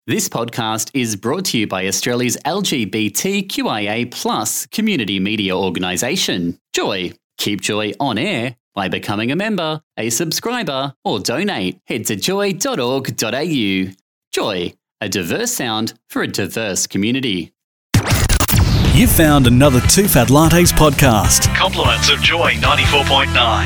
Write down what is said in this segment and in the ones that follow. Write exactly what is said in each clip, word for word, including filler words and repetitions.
This podcast is brought to you by Australia's L G B T Q I A plus community media organisation, Joy. Keep Joy on air by becoming a member, a subscriber, or donate. Head to joy dot org dot a u. Joy, a diverse sound for a diverse community. You found another Two Fat Lattes podcast. Compliments of Joy ninety-four point nine.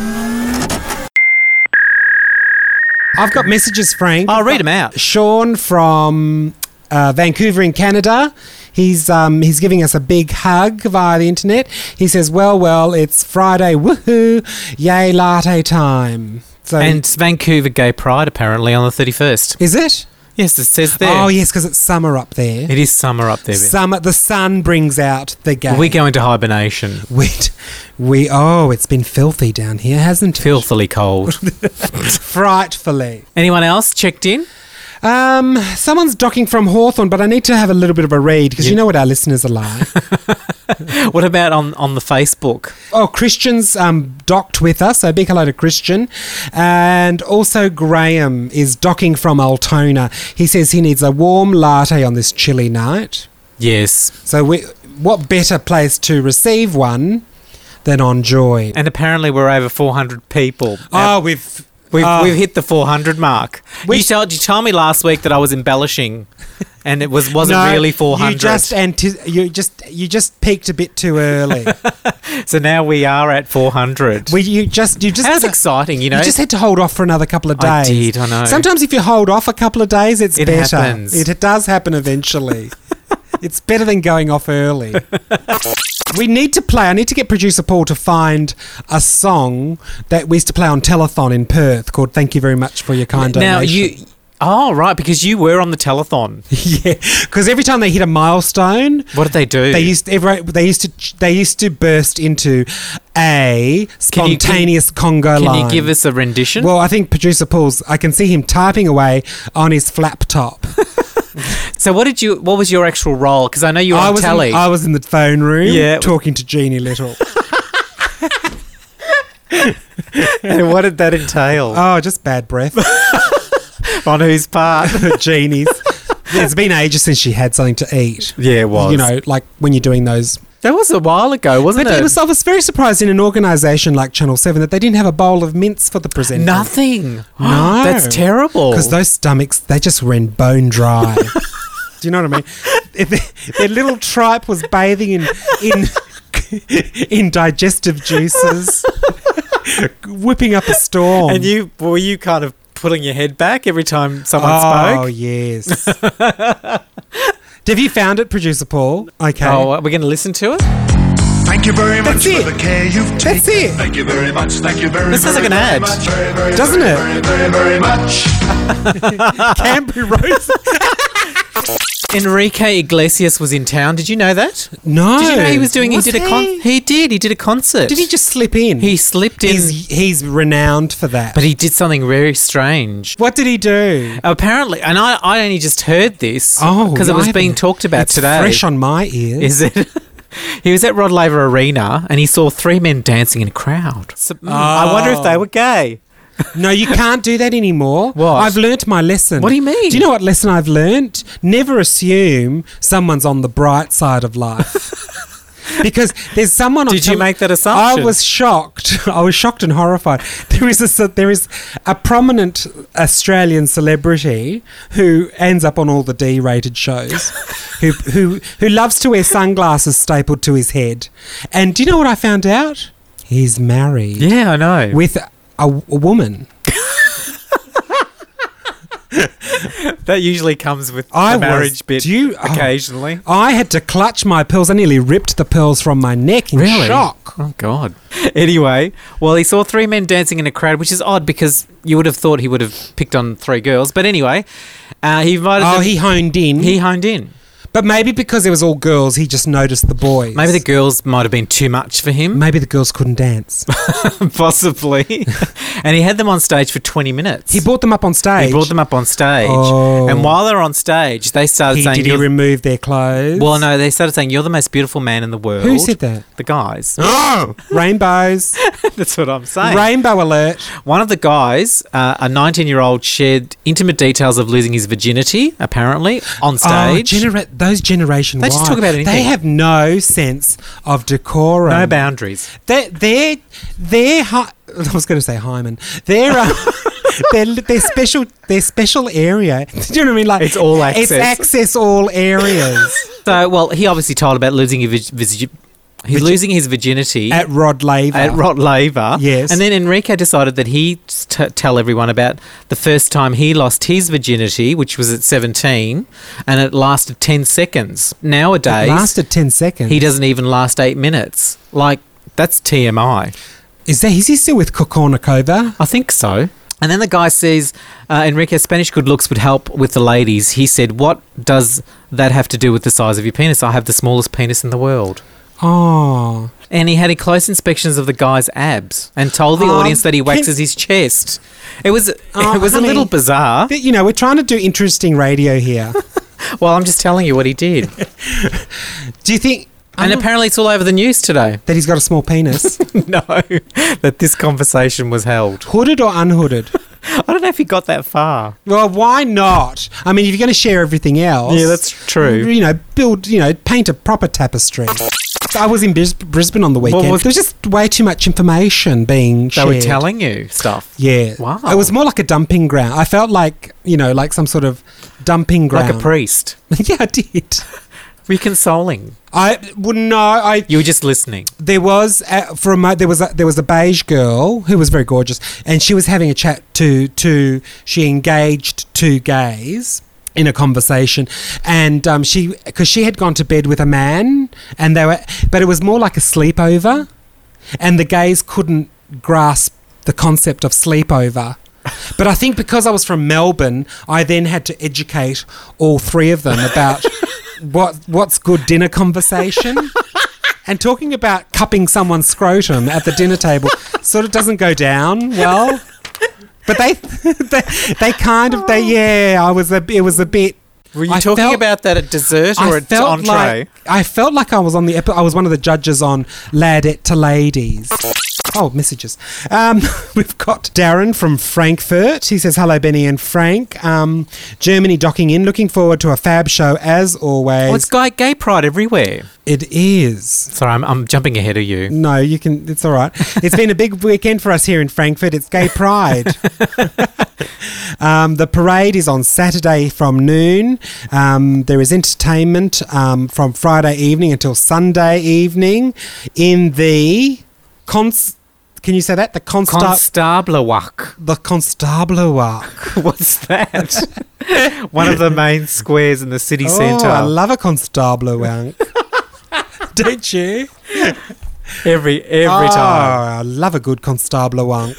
I've got messages, Frank. I'll read them out. Sean from uh, Vancouver in Canada. He's um, he's giving us a big hug via the internet. He says, well, well, it's Friday. Woohoo. Yay, latte time. So, And it's Vancouver Gay Pride, apparently, on the thirty-first. is it? Yes, it says there. Oh, yes, because it's summer up there. It is summer up there. Ben. Summer, the sun brings out the gay. We go into hibernation. We, we, oh, it's been filthy down here, hasn't it? Filthily cold. Frightfully. Anyone else checked in? Um, someone's docking from Hawthorne, but I need to have a little bit of a read because Yeah. you know what our listeners are like. What about on, on the Facebook? Oh, Christian's um, docked with us, so big hello to Christian. And also Graham is docking from Altona. He says he needs a warm latte on this chilly night. Yes. So we, what better place to receive one than on Joy? And apparently we're over four hundred people. Oh, we've... We've, oh. we've hit the four hundred mark. We- you, told, you told me last week that I was embellishing and it was, wasn't No, really four hundred. You just, anti- you, just, you just peaked a bit too early. So now we are at four hundred. we, you just... You just That's exciting, you know. You just had to hold off for another couple of days. I did, I know. Sometimes if you hold off a couple of days, it's It better. happens. It, it does happen eventually. It's better than going off early. We need to play. I need to get producer Paul to find a song that we used to play on Telethon in Perth called "Thank You Very Much for Your Kind now Donation." you... Oh, right, because you were on the telethon. Yeah, because every time they hit a milestone, What did they do? they used every, they used to they used to burst into a Can you- spontaneous Congo Can line. you give us a rendition? Well, I think producer Paul's. I can see him typing away on his flap top. So what did you? What was your actual role? Because I know you were I on was telly. in, I was in the phone room, Yeah. talking to Jeannie Little. And what did that entail? Oh, just bad breath. On whose part? Jeannie's. It's been ages since she had something to eat. Yeah, it was. You know, like when you're doing those. That was a while ago, wasn't But it? it was, I was very surprised in an organisation like Channel seven that they didn't have a bowl of mince for the presenter. Nothing. No. That's terrible. Because those stomachs, they just ran bone dry. Do you know what I mean? If their, their little tripe was bathing in in in digestive juices, whipping up a storm. And you were you kind of pulling your head back every time someone Oh, spoke? yes. Have you found it, producer Paul? Okay. Oh, we're going to listen to it. Thank you very much That's it. for the care you've taken. That's it. Thank you very much. Thank you very, This sounds very, like an very ad. much. Very, very, Doesn't very, it? Very, very, very much. Camberry Rose. Enrique Iglesias was in town. Did you know that? No. Did you know he was doing? Was he did a con- he? He did. He did a concert. Did he just slip in? He slipped in, He's, he's renowned for that. but he did something very strange. what did he do? Apparently, and I, I only just heard this Oh, because it I was haven't- being talked about it's today. fresh on my ears. Is it? He was at Rod Laver Arena and he saw three men dancing in a crowd. So, mm, I wonder if they were gay. No, you can't do that anymore. What? I've learnt my lesson. What do you mean? Do you know what lesson I've learnt? Never assume someone's on the bright side of life. Because there's someone on Did you tele- make that assumption? I was shocked. I was shocked and horrified. There is a there is a prominent Australian celebrity who ends up on all the D-rated shows, who who who loves to wear sunglasses stapled to his head. And do you know what I found out? He's married Yeah, I know. with a, a woman. that usually comes with I the was- marriage bit do you- oh. occasionally. I had to clutch my pearls. I nearly ripped the pearls from my neck in Really? shock. Oh, God. Anyway, well, he saw three men dancing in a crowd, which is odd because you would have thought he would have picked on three girls. But anyway, uh, he invited Oh, them. he honed in. He honed in. but maybe because it was all girls, he just noticed the boys. Maybe the girls might have been too much for him. Maybe the girls couldn't dance. Possibly. And he had them on stage for twenty minutes. He brought them up on stage. He brought them up on stage. Oh. And while they were on stage, they started He- saying... did he "You're-" remove their clothes? Well, no, they started saying, "You're the most beautiful man in the world." Who said that? The guys. Oh, rainbows. That's what I'm saying. Rainbow alert. One of the guys, uh, a nineteen-year-old, shared intimate details of losing his virginity, apparently, on Oh, stage. genera- those Generation They just Y, talk about anything. They have no sense of decorum. no boundaries. They're, they're, they're hy- I was going to say hymen. They're, uh, they're, they're special, their special area. Do you know what I mean? Like, It's all access. It's access all areas. So, well, he obviously told about losing his, vis- he's losing his virginity At Rod Laver. at Rod Laver. Yes. And then Enrique decided that he'd t- tell everyone about the first time he lost his virginity, which was at seventeen, and it lasted ten seconds. Nowadays, It lasted ten seconds. he doesn't even last eight minutes. Like, that's T M I. Is, that, is he still with Kokornikova? I think so. And then the guy says, uh, Enrique's Spanish good looks would help with the ladies. He said, what does that have to do with the size of your penis? I have the smallest penis in the world. Oh. And he had a close inspections of the guy's abs and told the Um, audience that he can- waxes his chest. It was Oh, it was a honey. little bizarre. But, you know, we're trying to do interesting radio here. Well, I'm just telling you what he did. Do you think... And um, apparently it's all over the news today. that he's got a small penis? No, that this conversation was held. Hooded or unhooded? I don't know if he got that far. Well, why not? I mean, if you're going to share everything else... Yeah, that's true. You know, build, you know, paint a proper tapestry. I was in Bris- Brisbane on the weekend. was- there was just way too much information being They shared. were telling you stuff. Yeah. Wow. It was more like a dumping ground. I felt like, you know, like some sort of dumping ground. Like a priest. Yeah, I did. Were you consoling? I well, no, I You were just listening. there was uh, for a mo- there was a, there was a beige girl who was very gorgeous, and she was having a chat to to she engaged two gays in a conversation, and um, she because she had gone to bed with a man, and they were, but it was more like a sleepover, and the gays couldn't grasp the concept of sleepover. But I think because I was from Melbourne, I then had to educate all three of them about what what's good dinner conversation. And talking about cupping someone's scrotum at the dinner table sort of doesn't go down well. But they they, they kind of they yeah, I was a it was a bit. Were you I talking felt- about that at dessert or I at felt entree? like I felt like I was on the epi- I was one of the judges on Ladette to Ladies. Oh, messages. Um, we've got Darren from Frankfurt. He says, hello, Benny and Frank. Um, Germany docking in. Looking forward to a fab show as always. Oh, it's gay, gay pride everywhere. It is. Sorry, I'm, I'm jumping ahead of you. No, you can. It's all right. It's been a big weekend for us here in Frankfurt. It's Gay Pride. um, the parade is on Saturday from noon. Um, there is entertainment um, from Friday evening until Sunday evening in the cons. Can you say that? The Consta- Constabulewak. the Constabulewak. What's that? One of the main squares in the city Oh, centre. I love a Constabulewak. Don't you? every every Oh, time. I love a good Constabulewak.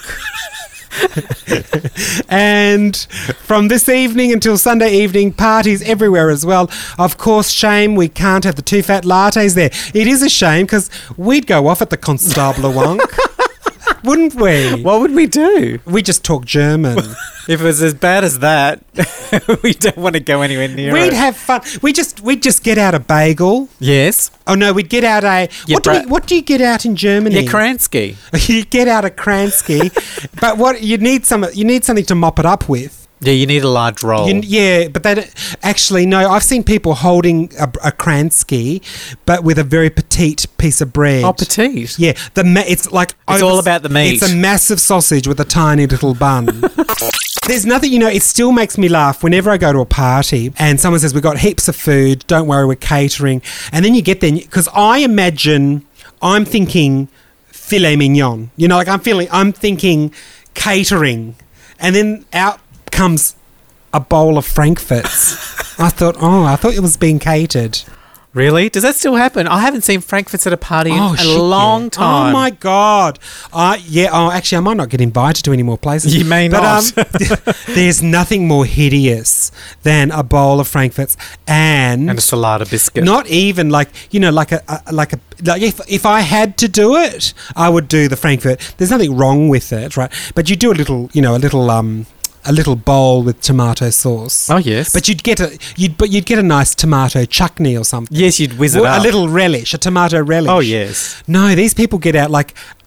And from this evening until Sunday evening, parties everywhere as well. Of course, shame we can't have the two fat lattes there. It is a shame because we'd go off at the Constabulewak. Wouldn't we? What would we do We just talk German. if it was as bad as that? We don't want to go anywhere near We'd it. have fun. We just we'd just get out a bagel. yes, Oh no, we'd get out a Yeah, what do bra- we, what do you get out in Germany? yeah, Kransky. You get out a Kransky, but what you need some you need something to mop it up with. Yeah, you need a large roll. You, yeah, but they don't- actually no. I've seen people holding a, a Kransky, but with a very petite piece of bread. oh, petite. Yeah, the ma- it's like It's all about the meat. It's a massive sausage with a tiny little bun. There's nothing, you know, it still makes me laugh whenever I go to a party and someone says, we've got heaps of food, don't worry, we're catering. And then you get there, because I imagine, I'm thinking filet mignon. You know, like I'm feeling, I'm thinking catering. And then out comes a bowl of Frankfurts. I thought, oh, I thought it was being catered. Really? Does that still happen? I haven't seen Frankfurts at a party in a shit, long yeah. time. Oh my god! Uh, yeah. Oh, actually, I might not get invited to any more places. You may but, not. Um, there's nothing more hideous than a bowl of Frankfurts and, And a salada biscuit. not even like you know, like a, a like a like if if I had to do it, I would do the Frankfurt. There's nothing wrong with it, right? But you do a little, you know, a little um. a little bowl with tomato sauce. Oh, yes. But you'd get a you'd but you'd get a nice tomato chutney or something. Yes, you'd whiz it Well, up. a little relish, a tomato relish. Oh, yes. No, these people get out like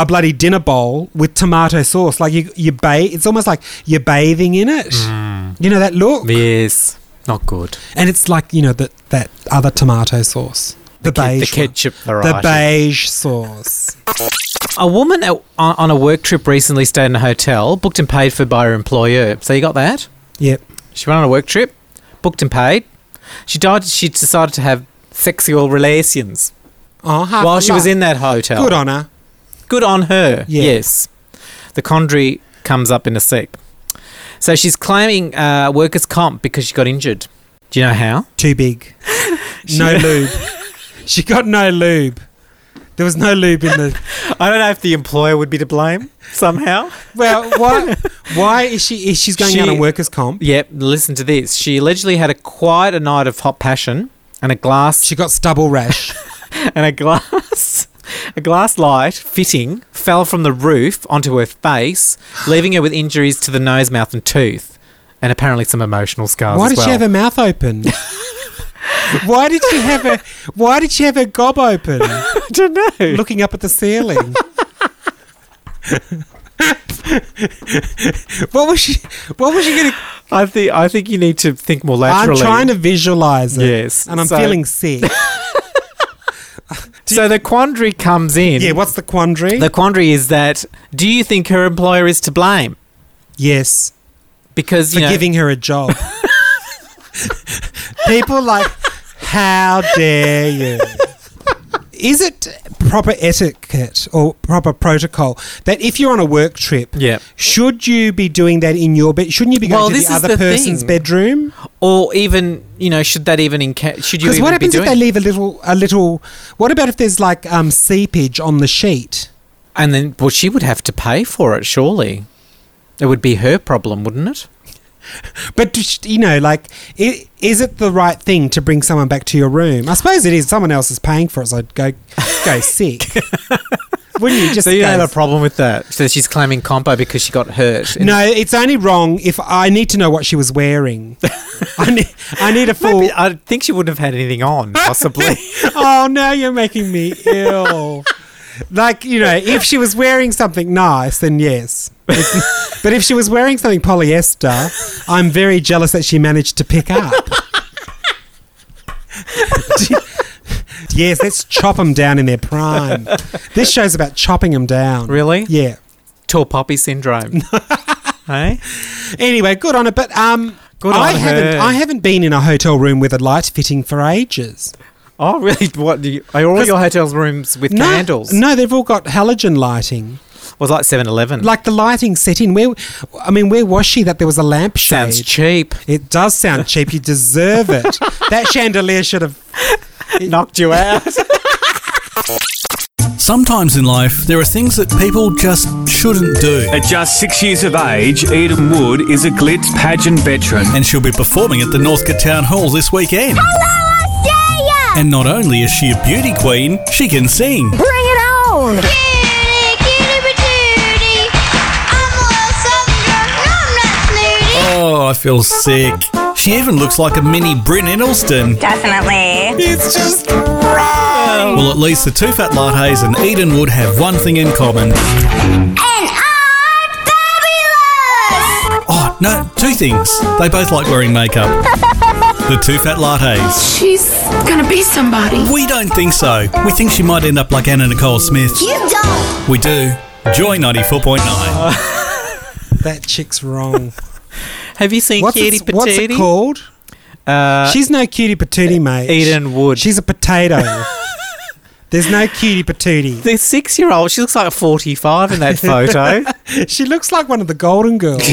a bloody dinner bowl with tomato sauce. Like you, you bathe. It's almost like you're bathing in it. You know that look? Yes. Not good. And it's like, you know, that that other tomato sauce. The, The, ke- beige the ketchup one. variety. The beige sauce. A woman at, on, on a work trip recently stayed in a hotel, booked and paid for by her employer. So you got that? Yep. She went on a work trip, booked and paid. She died. She decided to have sexual relations Oh, half while she was love. in that hotel. Good on her. Good on her. Yeah. Yes. The quandary comes up in a sec. So she's claiming uh, workers' comp because she got injured. Do you know how? Too big. No lube. She got no lube. There was no lube in the... I don't know if the employer would be to blame somehow. Well, why, why is she... Is she's going She- out on workers' comp? Yep, listen to this. She allegedly had a quite a night of hot passion and a glass She got stubble rash. and a glass a glass light fitting fell from the roof onto her face, leaving her with injuries to the nose, mouth and tooth, and apparently some emotional scars Why as did well. she have her mouth open? Why did she have her... Why did she have her gob open? I don't know. Looking up at the ceiling. What was she... What was she going to... I think I think you need to think more I'm laterally. trying to visualise it. Yes, And I'm so- feeling sick. So the quandary comes in. Yeah, what's the quandary? The quandary is that, do you think her employer is to blame? yes. Because, For you know, giving her a job. People like, how dare you? Is it proper etiquette or proper protocol that if you're on a work trip, Yeah. should you be doing that in your bed? Shouldn't you be going Well, to this the is other the person's thing. bedroom? or even, you know, should that even, inca- should you Because even what be happens if doing they leave a little, a little? What about if there's like um, seepage on the sheet? And then, well, she would have to pay for it, surely. It would be her problem, wouldn't it? But just, you know, like, i- is it the right thing to bring someone back to your room? I suppose it is. Someone else is paying for it, so I'd go go sick. Wouldn't you just? So you go, don't have a problem with that? So she's claiming compo because she got hurt. in- No, it's only wrong if I need to know what she was wearing. I need, I need a full. Maybe- I think she wouldn't have had anything on, possibly. Oh, now you're making me ill. Like, you know, if she was wearing something nice, then yes. It's- but if she was wearing something polyester, I'm very jealous that she managed to pick up. Yes, let's chop them down in their prime. This show's about chopping them down. Really? Yeah. Tall poppy syndrome. Hey? Anyway, good on it. But um, Good I on haven't. her. I haven't been in a hotel room with a light fitting for ages. Oh, really? What do you, are all 'Cause- your hotels rooms with No, candles? no, they've all got halogen lighting. Was like seven eleven. Like the lighting set in. Where, I mean, where was she that there was a lampshade? Sounds cheap. It does sound cheap. You deserve it. That chandelier should have. Knocked you out. Sometimes in life, there are things that people just shouldn't do. At just six years of age, Eden Wood is a glitz pageant veteran. And she'll be performing at the Northcote Town Hall this weekend. Hello, Australia! And not only is she a beauty queen, she can sing. Bring it on! Cutie, cutie patootie. I'm a little southern girl, no, I'm not snooty. Oh, I feel sick. She even looks like a mini Bryn Edelstein. Definitely. It's just wrong. Well, at least the Two Fat Lattes and Eden Wood have one thing in common. And I'm fabulous! Oh, no, two things. They both like wearing makeup. The Two Fat Lattes. She's gonna be somebody. We don't think so. We think she might end up like Anna Nicole Smith. You don't! We do. Joy ninety-four point nine. That chick's wrong. Have you seen What's Cutie it, what's it Patootie? called? Uh, She's no cutie patootie, mate. Eden Wood. She's a potato. There's no cutie patootie. the six-year-old. She looks like forty-five in that photo. She looks like one of the Golden Girls.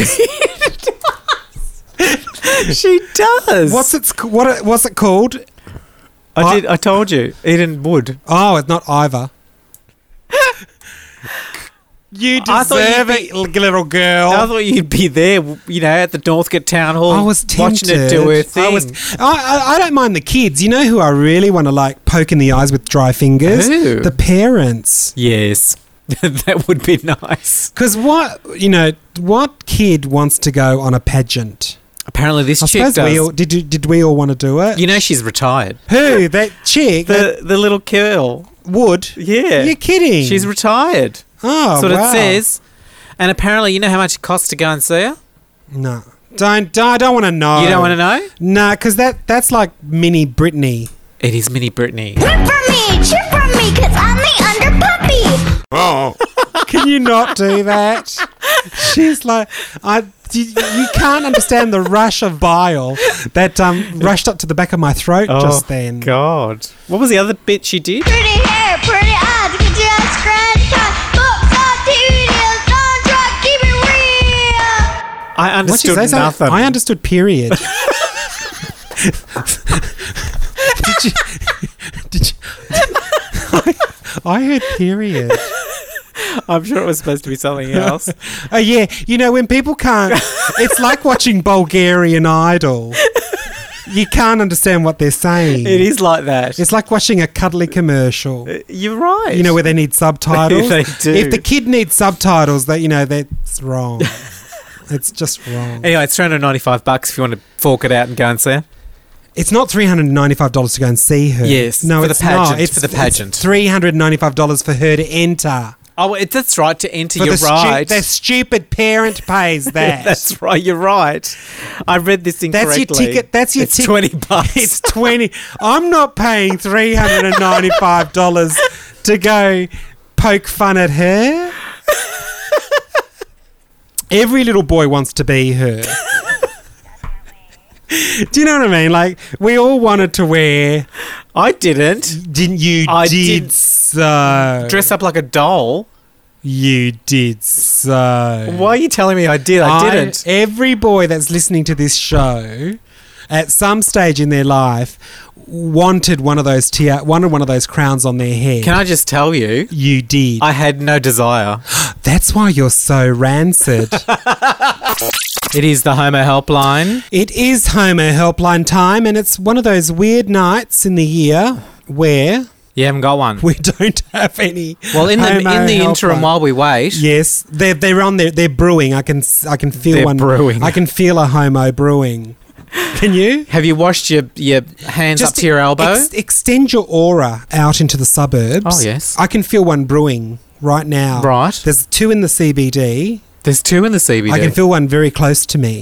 She does. What's it? sc- What? it- What's it called? I did. I told you. Eden Wood. Oh, it's not Ivor. You I thought deserve you'd it, little girl. I thought you'd be there, you know, at the Northcote Town Hall. I was tempted. watching it do her thing. I was. I, I, I don't mind the kids. You know who I really want to like poke in the eyes with dry fingers? Who? The parents. Yes, that would be nice. Because what you know, what kid wants to go on a pageant? Apparently, this I chick suppose does. we all did. you- Did we all want to do it? You know, she's retired. Who? That chick? that The the little girl. Wood? Yeah, You're kidding. She's retired. Oh, That's what wow. it says. And apparently, you know how much it costs to go and see her? No. Don't, don't I don't want to know. You don't want to know? No, because that, that's like mini Britney. It is Mini Britney. Whip for me, chip for me, cause I'm the under puppy. Oh. Can you not do that? She's like, I, you, you can't understand the rush of bile that um, rushed up to the back of my throat just then. God. What was the other bit she did? Pretty hair, pretty eyes, could just scratch time. Books on T V deals, don't try, keep it real. I What'd you understood say? Sorry? nothing. I understood period. Did you? Did you? I, I heard period. I'm sure it was supposed to be something else. Oh yeah, you know when people can't. It's like watching Bulgarian Idol. You can't understand what they're saying. It is like that. It's like watching a cuddly commercial. You're right. You know where they need subtitles. They do. If the kid needs subtitles, that you know that's wrong. It's just wrong. Anyway, it's three hundred ninety-five bucks if you want to fork it out and go and see her. It's not three hundred ninety-five dollars to go and see her. Yes, no, for the it's not. pageant, It's for the pageant. It's three hundred ninety-five dollars for her to enter. Oh, it, that's right. To enter, For you're the stu- right. the stupid parent pays that. That's right. You're right. I read this incorrectly. That's your ticket. That's your it's ticket. twenty bucks. It's twenty. I'm not paying three hundred and ninety-five dollars to go poke fun at her. Every little boy wants to be her. Do you know what I mean? Like we all wanted to wear. I didn't. Didn't you? I did did so. Dress up like a doll. You did so. Why are you telling me I did? I, didn't. Every boy that's listening to this show, at some stage in their life, wanted one of those tia- wanted one of those crowns on their head. Can I just tell you? You did. I had no desire. That's why you're so rancid. It is the Homo Helpline. It is Homo Helpline time, and it's one of those weird nights in the year where You haven't got one. we don't have any. Well, in the Homo in the interim Helpline. while we wait, Yes, they're they're on there. They're brewing. I can s- I can feel They're one brewing. I can feel a homo brewing. Can you? have you washed your your hands up to your elbow? Ex- extend your aura out into the suburbs. Oh, yes. I can feel one brewing right now. Right. There's two in the C B D. There's two in the C B D. I can feel one very close to me.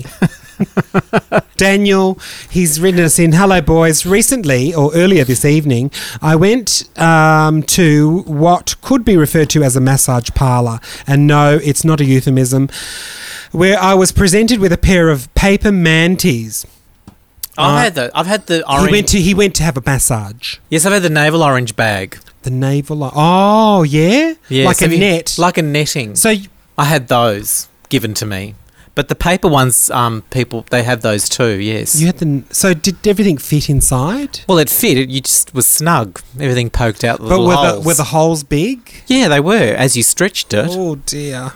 Daniel, he's written us in, hello boys, recently or earlier this evening I went um, to what could be referred to as a massage parlour, and no, it's not a euphemism, where I was presented with a pair of paper manties. I've Uh, had the I've had the orange. He went to he went to have a massage. yes, I've had the navel orange bag. The navel, oh yeah, Yes, like a have you- net. like a netting. So y- I had those given to me, but the paper ones, um, people they have those too. Yes. you had the. So did everything fit inside? well, it fit. It, you just was snug. Everything poked out the But little were holes. the, were the holes big? yeah, they were as you stretched it. Oh dear.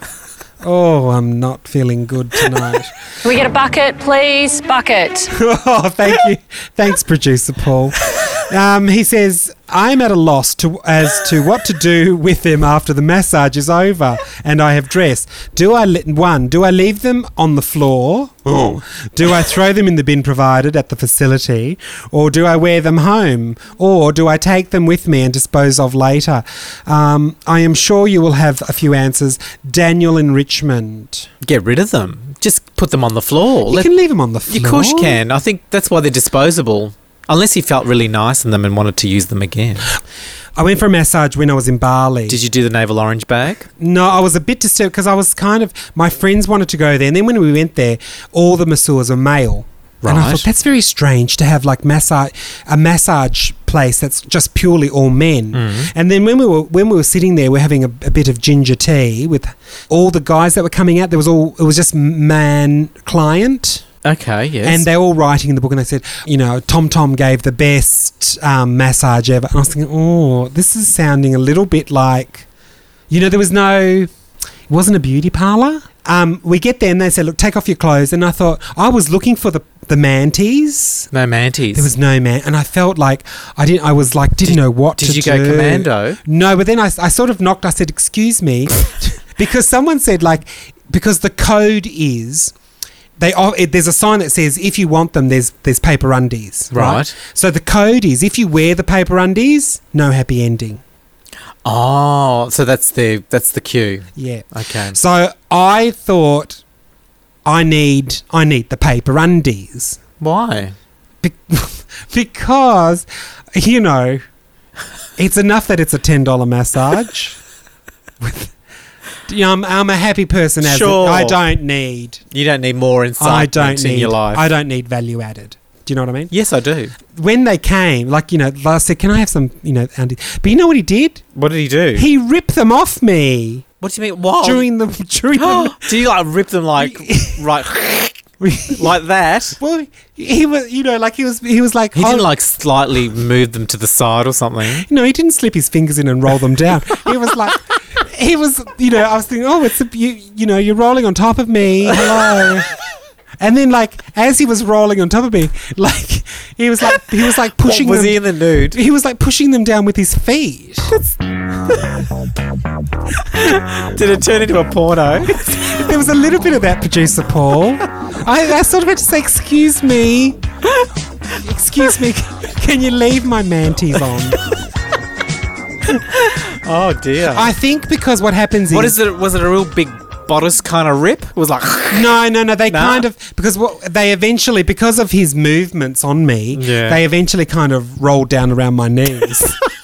Oh, I'm not feeling good tonight. Can we get a bucket, please? Bucket. Oh, thank you. Thanks, producer Paul. Um, he says, I'm at a loss to, as to what to do with them after the massage is over and I have dressed. Do I, li- one, do I leave them on the floor? Oh. Do I throw them in the bin provided at the facility? Or do I wear them home? Or do I take them with me and dispose of later? Um, I am sure you will have a few answers. Daniel in Richmond. Get rid of them. Just put them on the floor. You Let- can leave them on the floor. you of course you can. I think that's why they're disposable. Unless he felt really nice in them and wanted to use them again. I went for a massage when I was in Bali. Did you do the navel orange bag? No, I was a bit disturbed because I was kind of, my friends wanted to go there, and then when we went there, all the masseurs are male. And I Right. thought that's very strange to have like massage a massage place that's just purely all men. Mm. And then when we were when we were sitting there, we're having a, a bit of ginger tea with all the guys that were coming out. There was all it was just man client. Okay, yes. And they're all writing in the book, and they said, you know, Tom Tom gave the best um, massage ever. And I was thinking, oh, this is sounding a little bit like, you know, there was no, it wasn't a beauty parlour. Um, we get there and they said, look, take off your clothes. And I thought, I was looking for the, the manties. no manties. There was no man. And I felt like I didn't, I was like, didn't Did- know what did to you do. go commando? No, but then I, I sort of knocked, I said, excuse me, because someone said like, because the code is, They oh, it, there's a sign that says if you want them, there's there's paper undies. Right. Right. So the code is if you wear the paper undies, no happy ending. Oh, so that's the that's the cue. Yeah. Okay. So I thought I need I need the paper undies. Why? Be- because, you know, it's enough that it's a ten dollars massage. With, you know, I'm, I'm a happy person as Sure. it. I don't need. You don't need more I insight don't in need. your life. I don't need value added. Do you know what I mean? Yes, I do. When they came, like, you know, I said, can I have some, you know, undies? But you know what he did? What did he do? He ripped them off me What do you mean? What? during the during the. do you like rip them like right like that? Well, he was, you know, like he was, he was like, He oh, didn't like slightly move them to the side or something. no, he didn't slip his fingers in and roll them down. He was like, he was, you know, I was thinking, oh, it's a, you, you know, you're rolling on top of me. Hello. And then, like, as he was rolling on top of me, like, he was like, he was like pushing What, was them. he in the nude? He was like pushing them down with his feet. Did it turn into a porno? There was a little bit of that, producer Paul. I, I sort of had to say, excuse me. Excuse me, can you leave my manties on? Oh dear. I think because what happens what is... is it? Was it a real big bodice kind of rip? It was like No, no, no. They Nah. kind of... Because what they eventually... Because of his movements on me, Yeah. they eventually kind of rolled down around my knees.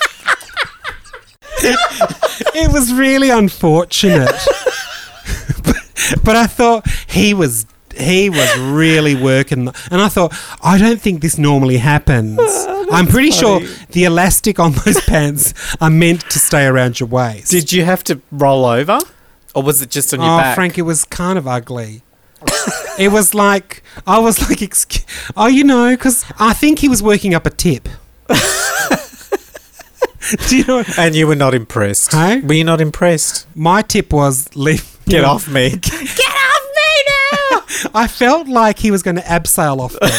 It was really unfortunate. but, but I thought he was... He was really working, and I thought, I don't think this normally happens. I'm pretty funny. sure the elastic on those pants are meant to stay around your waist. Did you have to roll over, or was it just on your oh, back? Frank, it was kind of ugly. It was like, I was like, excuse, oh, you know, because I think he was working up a tip. Do you know? And you were not impressed. Hey? Were you not impressed? My tip was leave. Get you know, off me. Get off me now! I felt like he was going to abseil off me.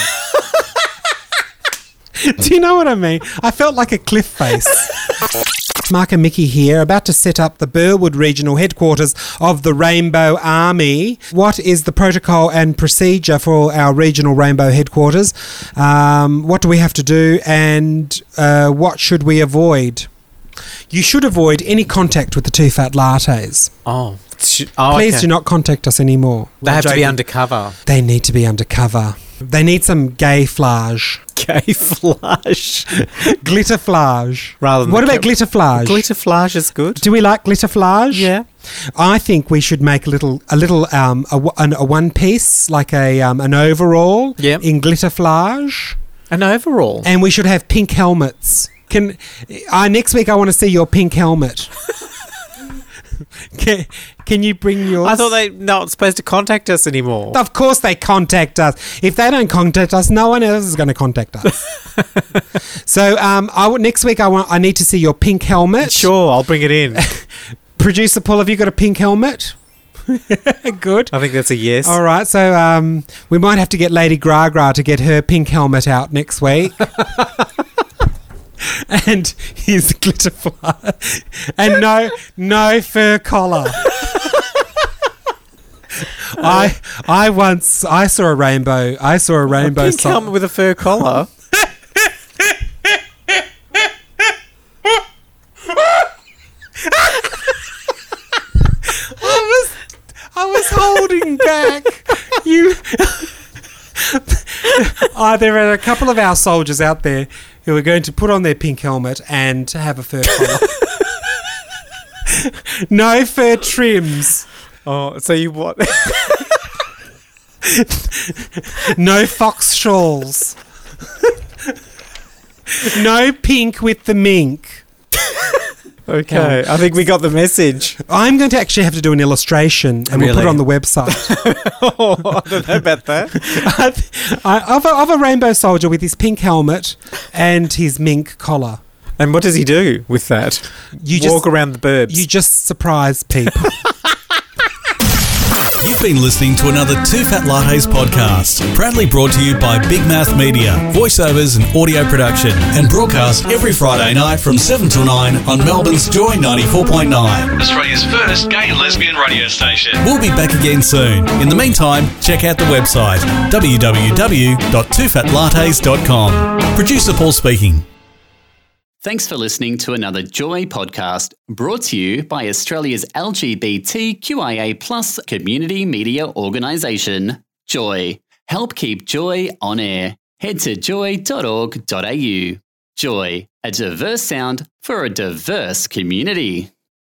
Do you know what I mean? I felt like a cliff face. Mark and Mickey here, about to set up the Burwood Regional Headquarters of the Rainbow Army. What is the protocol and procedure for our Regional Rainbow Headquarters? Um, what do we have to do, and uh, what should we avoid? You should avoid any contact with the Two Fat Lattes. Oh, sh- oh Please okay. do not contact us anymore. They have to be Joking. undercover. They need to be undercover. They need some gay flage. Gay flash. Glitter flage. Rather than what the about cap- glitter flage? Glitter flash is good. Do we like glitter flage? Yeah. I think we should make a little, a little, um, a, w- an- a one piece, like a um, an overall, Yep. in glitter flage, An overall. and we should have pink helmets. Can uh, next week I want to see your pink helmet. can, can you bring yours? I thought they not supposed to contact us anymore. Of course they contact us. If they don't contact us, no one else is going to contact us. So um, I w- next week I want I need to see your pink helmet. Sure, I'll bring it in. Producer Paul, have you got a pink helmet? Good. I think that's a yes. All right, so um, we might have to get Lady Gragra to get her pink helmet out next week. And his glitter fly. And no no fur collar. I I once I saw a rainbow. I saw a rainbow Pink sign. helmet with a fur collar. I was I was holding back. You uh, there are a couple of our soldiers out there who are going to put on their pink helmet and have a fur collar. No fur trims. Oh, so you what? No fox shawls. No pink with the mink. Okay, I think we got the message. I'm going to actually have to do an illustration and we'll put it Really? on the website. Oh, I don't know about that. I, of, a, of a rainbow soldier with his pink helmet and his mink collar. And what does he do with that? You Walk just, around the burbs. You just surprise people. You've been listening to another Two Fat Lattes podcast, proudly brought to you by Big Mouth Media, voiceovers and audio production, and broadcast every Friday night from seven till nine on Melbourne's Joy ninety-four point nine. Australia's first gay and lesbian radio station. We'll be back again soon. In the meantime, check out the website w w w dot two fat lattes dot com. Producer Paul speaking. Thanks for listening to another Joy podcast brought to you by Australia's L G B T Q I A plus community media organisation, Joy. Help keep Joy on air. Head to joy dot org dot a u. Joy, a diverse sound for a diverse community.